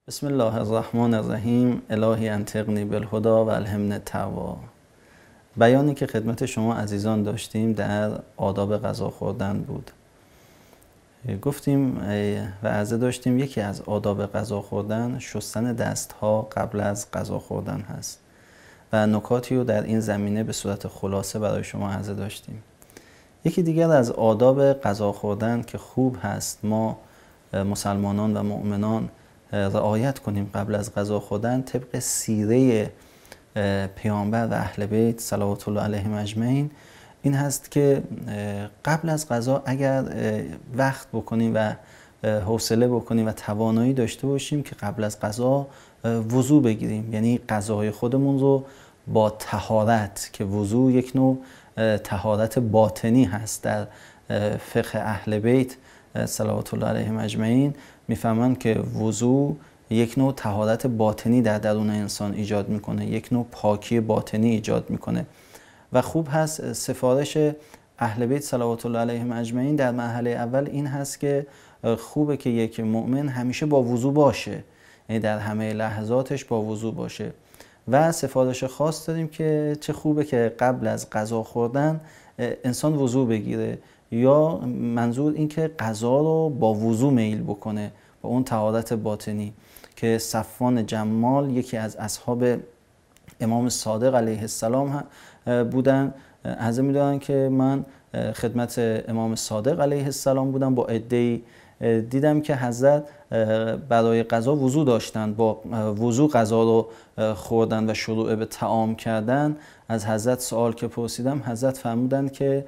بسم الله الرحمن الرحیم. الهی انطقنی بالهدی و الهمنی التقوی. بیانی که خدمت شما عزیزان داشتیم در آداب غذا خوردن بود. گفتیم و عرضه داشتیم یکی از آداب غذا خوردن شستن دستها قبل از غذا خوردن هست و نکاتی رو در این زمینه به صورت خلاصه برای شما عرضه داشتیم. یکی دیگر از آداب غذا خوردن که خوب هست ما مسلمانان و مؤمنان رعایت کنیم قبل از غذا خوردن، طبق سیره پیامبر و اهل بیت صلوات الله علیهم اجمعین، این هست که قبل از غذا اگر وقت بکنیم و حوصله بکنیم و توانایی داشته باشیم که قبل از غذا وضو بگیریم، یعنی غذای خودمون رو با طهارت، که وضو یک نوع طهارت باطنی هست در فقه اهل بیت صلوات الله علیهم اجمعین، میفهمن که وضو یک نوع طهارت باطنی در درون انسان ایجاد میکنه، یک نوع پاکی باطنی ایجاد میکنه و خوب هست. سفارش اهل بیت صلوات الله علیهم اجمعین در مرحله اول این هست که خوبه که یک مؤمن همیشه با وضو باشه، یعنی در همه لحظاتش با وضو باشه. و سفارش خاص داریم که چه خوبه که قبل از غذا خوردن انسان وضو بگیره، یا منظور این که غذا رو با وضو میل بکنه، با اون طهارت باطنی که صفوان جمال یکی از اصحاب امام صادق علیه السلام بودن. عرضه می‌دارن که من خدمت امام صادق علیه السلام بودم، با عده‌ای دیدم که حضرت برای غذا وضو داشتن، با وضو غذا رو خوردن و شروع به طعام کردن. از حضرت سوال که پرسیدم، حضرت فرمودند که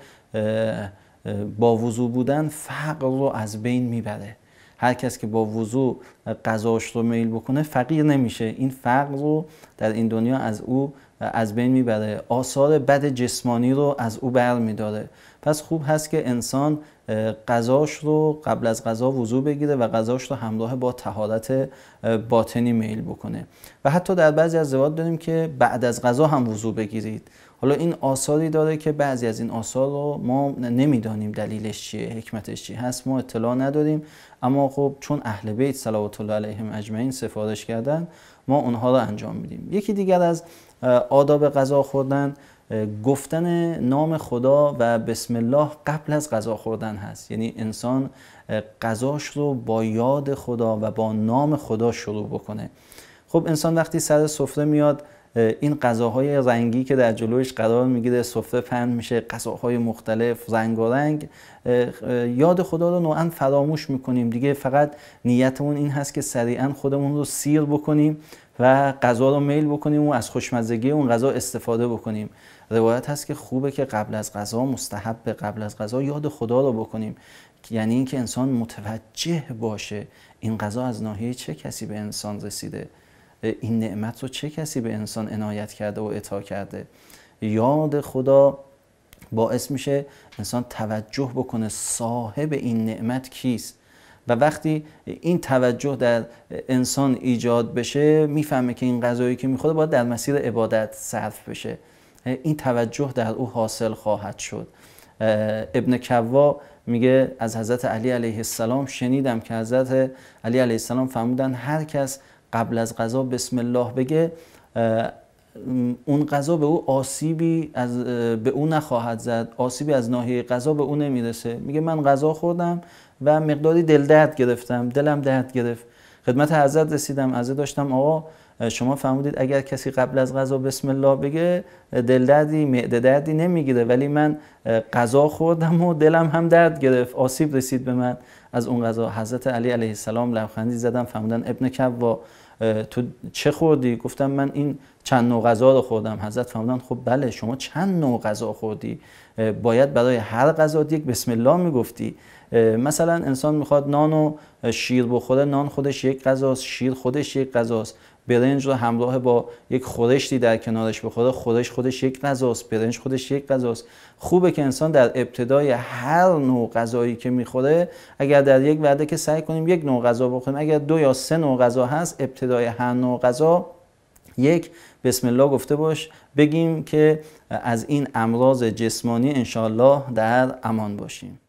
با وضو بودن فقر رو از بین میبره. هر کس که با وضو غذاش رو میل بکنه فقیر نمیشه، این فقر رو در این دنیا از او از بین میبره، آثار بد جسمانی رو از او بر میداره. پس خوب هست که انسان غذاش رو قبل از غذا وضو بگیره و غذاش رو همراه با طهارت باطنی میل بکنه. و حتی در بعضی از روایات داریم که بعد از غذا هم وضو بگیرید. حالا این آثاری داره که بعضی از این آثار رو ما نمیدانیم دلیلش چیه، حکمتش چی هست، ما اطلاع نداریم، اما خب چون اهل بیت صلوات الله علیهم اجمعین سفارش کردن ما اونها رو انجام میدیم. یکی دیگر از آداب غذا خوردن گفتن نام خدا و بسم الله قبل از غذا خوردن هست، یعنی انسان غذاش رو با یاد خدا و با نام خدا شروع بکنه. خب انسان وقتی سر سفره میاد، این غذاهای رنگی که در جلوش قرار میگیره، سفره پهن میشه، غذاهای مختلف رنگارنگ، یاد خدا رو نوعا فراموش میکنیم دیگه. فقط نیتمون این هست که سریعا خودمون رو سیر بکنیم و غذا رو میل بکنیم و از خوشمزگی اون غذا استفاده بکنیم. روایت هست که خوبه که قبل از غذا، مستحب قبل از غذا یاد خدا رو بکنیم، یعنی اینکه انسان متوجه باشه این غذا از ناحیه چه کسی به انسان رسیده، این نعمت رو چه کسی به انسان عنایت کرده و عطا کرده. یاد خدا باعث میشه انسان توجه بکنه صاحب این نعمت کیست، و وقتی این توجه در انسان ایجاد بشه میفهمه که این غذایی که میخوره باید در مسیر عبادت صرف بشه، این توجه در او حاصل خواهد شد. ابن کوا میگه از حضرت علی علیه السلام شنیدم که حضرت علی علیه السلام فرمودن هر کس قبل از غذا بسم الله بگه اون غذا به او آسیبی به او نخواهد زد، آسیبی از ناحیه غذا به او نمیرسه. میگه من غذا خوردم و مقداری دل درد گرفتم، دلم درد گرفت، خدمت حضرت رسیدم، عرضه داشتم آقا شما فرمودید اگر کسی قبل از غذا بسم الله بگه دل دردی معده دردی نمیگیره، ولی من غذا خوردم و دلم هم درد گرفت، آسیب رسید به من از اون غذا. حضرت علی علیه السلام لبخندی زدن، فرمودن ابن کوا تو چه خوردی؟ گفتم من این چند نوع غذا رو خوردم. حضرت فرمودن خب بله شما چند نوع غذا خوردی، باید برای هر غذا یک بسم الله میگفتی. مثلا انسان میخواد نان و شیر بخوره، نان خودش یک غذاست، شیر خودش یک غذاست، برنج رو همراه با یک خورشتی در کنارش بخوره، خودش یک غذاست، برنج خودش یک غذاست. خوبه که انسان در ابتدای هر نوع غذایی که میخوره، اگر در یک وعده که سعی کنیم یک نوع غذا بخوریم، اگر 2 یا 3 نوع غذا هست، ابتدای هر نوع غذا یک بسم الله گفته باش، بگیم که از این امراض جسمانی انشاءالله در امان باشیم.